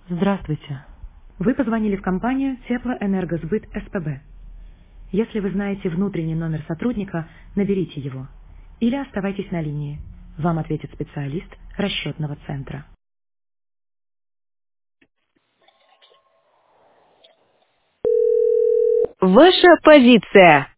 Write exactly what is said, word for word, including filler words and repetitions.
Здравствуйте. Вы позвонили в компанию Теплоэнергосбыт СПБ. Если вы знаете внутренний номер сотрудника, наберите его. Или оставайтесь на линии. Вам ответит специалист расчетного центра. Ваша позиция.